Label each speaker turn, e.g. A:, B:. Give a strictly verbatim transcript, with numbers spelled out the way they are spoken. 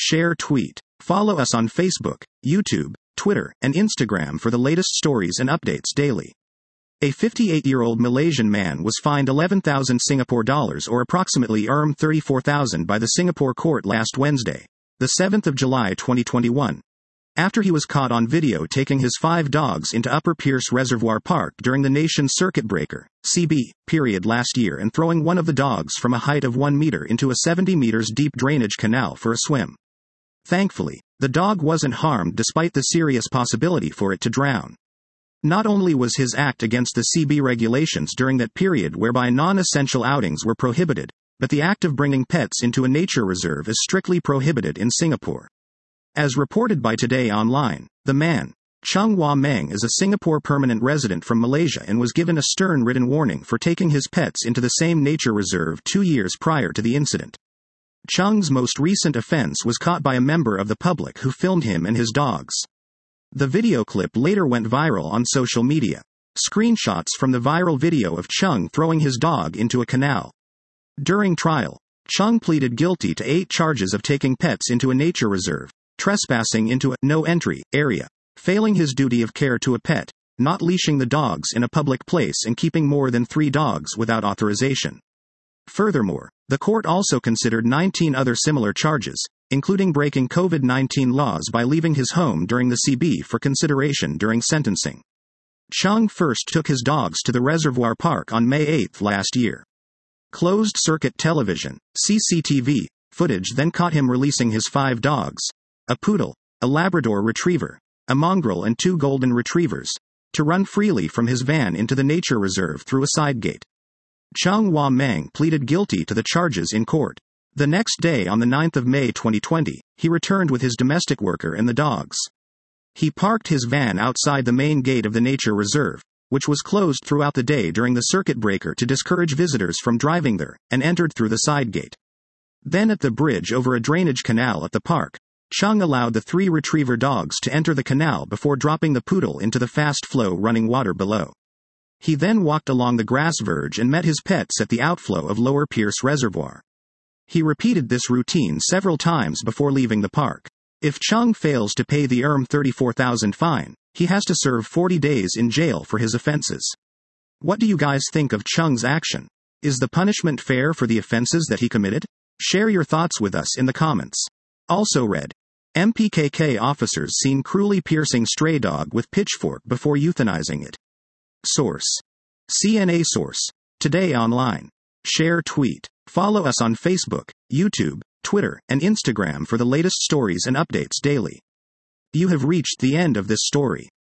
A: share, tweet. Follow us on Facebook, YouTube, Twitter, and Instagram for the latest stories and updates daily. A fifty-eight-year-old Malaysian man was fined eleven thousand Singapore dollars or approximately thirty-four thousand by the Singapore court last Wednesday, the seventh of July twenty twenty-one, after he was caught on video taking his five dogs into Upper Pierce Reservoir Park during the nation's circuit breaker, C B, period last year and throwing one of the dogs from a height of one meter into a seventy meters deep drainage canal for a swim. Thankfully, the dog wasn't harmed despite the serious possibility for it to drown. Not only was his act against the C B regulations during that period whereby non-essential outings were prohibited, but the act of bringing pets into a nature reserve is strictly prohibited in Singapore. As reported by Today Online, the man, Chung Wah Meng, is a Singapore permanent resident from Malaysia and was given a stern written warning for taking his pets into the same nature reserve two years prior to the incident. Chung's most recent offense was caught by a member of the public who filmed him and his dogs. The video clip later went viral on social media. Screenshots from the viral video of Chung throwing his dog into a canal. During trial, Chung pleaded guilty to eight charges of taking pets into a nature reserve, trespassing into a no-entry area, failing his duty of care to a pet, not leashing the dogs in a public place and keeping more than three dogs without authorization. Furthermore, the court also considered nineteen other similar charges, including breaking COVID nineteen laws by leaving his home during the C B for consideration during sentencing. Chung first took his dogs to the reservoir park on May eighth last year. Closed-circuit television, C C T V, footage then caught him releasing his five dogs, a poodle, a Labrador retriever, a mongrel and two golden retrievers, to run freely from his van into the nature reserve through a side gate. Chung Wah Meng pleaded guilty to the charges in court. The next day, on the ninth of May twenty twenty, he returned with his domestic worker and the dogs. He parked his van outside the main gate of the nature reserve, which was closed throughout the day during the circuit breaker to discourage visitors from driving there, and entered through the side gate. Then at the bridge over a drainage canal at the park, Chung allowed the three retriever dogs to enter the canal before dropping the poodle into the fast-flow running water below. He then walked along the grass verge and met his pets at the outflow of Lower Pierce Reservoir. He repeated this routine several times before leaving the park. If Chung fails to pay the thirty-four thousand fine, he has to serve forty days in jail for his offenses. What do you guys think of Chung's action? Is the punishment fair for the offenses that he committed? Share your thoughts with us in the comments. Also read, M P K K officers seen cruelly piercing stray dog with pitchfork before euthanizing it. Source: C N A Source. Today Online. Share, tweet. Follow us on Facebook, YouTube, Twitter, and Instagram for the latest stories and updates daily. You have reached the end of this story.